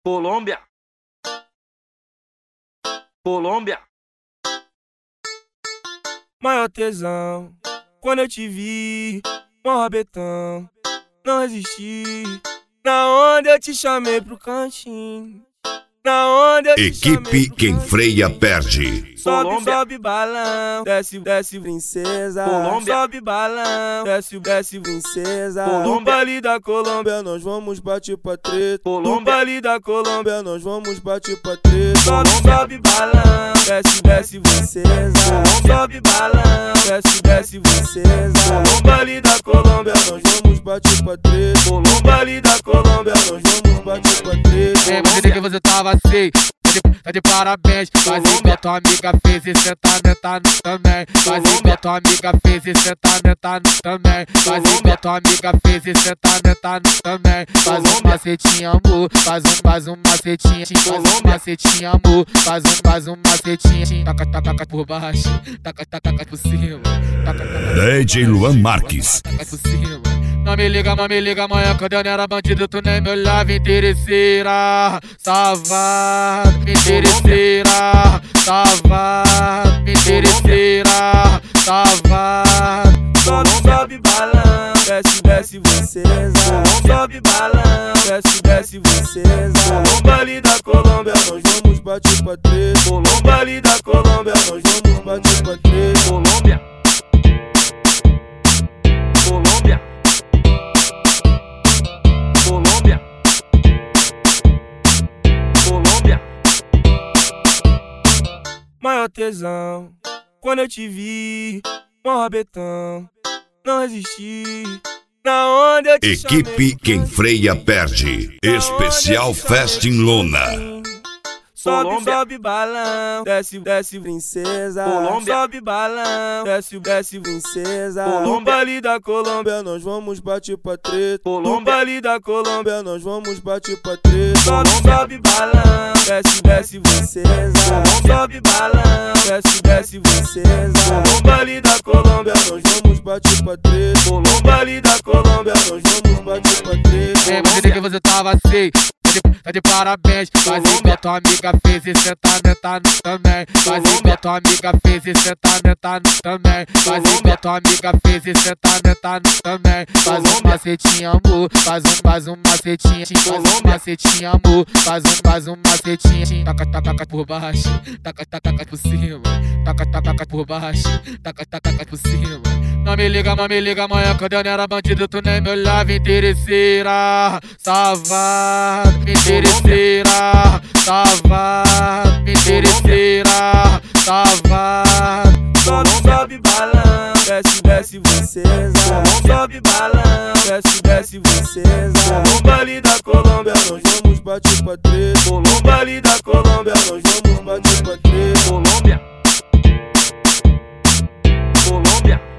Colômbia, Colômbia. Maior tesão, quando eu te vi, mó rabetão, não resisti. Na onda eu te chamei pro cantinho, na onda eu te Equipe Quem Freia Perde. Sobe, Colômbia. sobe balão, desce, desce princesa. Colômbia. Sobe balão, desce, desce princesa. Colômbia. No baile da Colômbia nós vamos bater pra treta. Colômbia. No baile da Colômbia nós vamos bater pra treta. Sobe, Colômbia. sobe balão, desce, desce princesa. Colômbia. Sobe balão, desce, desce princesa. No baile da Colômbia nós vamos bater pra treta. No baile da Colômbia nós vamos bater pra treta. Imaginei que você tava assim, tá de parabéns. Faz igual tua amiga fez e cê tá mentando também. Faz igual tua amiga fez e cê tá mentando também. Faz igual tua amiga fez e cê tá mentando também. Faz um macetinho, amor, faz um macetinho. Faz um macetinho, amor, faz um macetinho. Taca, taca, taca por baixo, taca, taca, taca por cima. Taca, taca, DJ Luan Marques. taca por cima. Não me liga amanhã quando eu não era bandido, tu nem me olhava, interesseira, safado, me interesseira, safado, me interesseira, safado. Sobe, sobe balão, desce, desce princesa. Sobe balão, desce, desce princesa. No baile da Colômbia nós vamos bater pra treta. No baile da Colômbia nós vamos bater pra treta. Colômbia, Colômbia, Colômbia, Colômbia. Maior tesão, quando eu te vi, mó rabetão, não resisti. Na onda eu te chamei Equipe pro Quem Freia Perde. Especial Festa em Lona. Sobe, Colômbia. sobe balão, desce, desce princesa. Colômbia. Sobe balão, desce, desce princesa. Colômbia. No baile da Colômbia nós vamos bater pra treta. Colômbia. No baile da Colômbia nós vamos bater pra treta. Sobe, Colômbia. sobe balão, desce, desce princesa. Colômbia. Sobe balão, desce, desce princesa. No baile da Colômbia nós vamos bater pra treta. No baile da Colômbia nós vamos bater pra treta. Imaginei que você tava assim, tá de parabéns. Faz igual tua amiga fez e cê tá mentando também. Faz igual tua amiga fez e cê tá mentando também. Faz igual tua amiga fez e cê tá mentando também. Faz um macetinho, amor, faz um macetinho. Faz um macetinho, amor, faz um macetinho. Taca, taca, taca por baixo, taca, taca, taca por cima. Taca, taca, taca por baixo, taca, taca, taca por cima. Não me liga amanhã quando eu não era bandido, tu nem me olhava, interesseira, safado, me interesseira, safado, me interesseira, safado. Sobe, sobe balão, desce, desce princesa. Sobe balão, desce, desce princesa. No baile da Colômbia nós vamos bater pra treta. No baile da Colômbia nós vamos bater pra treta. Colômbia, Colômbia.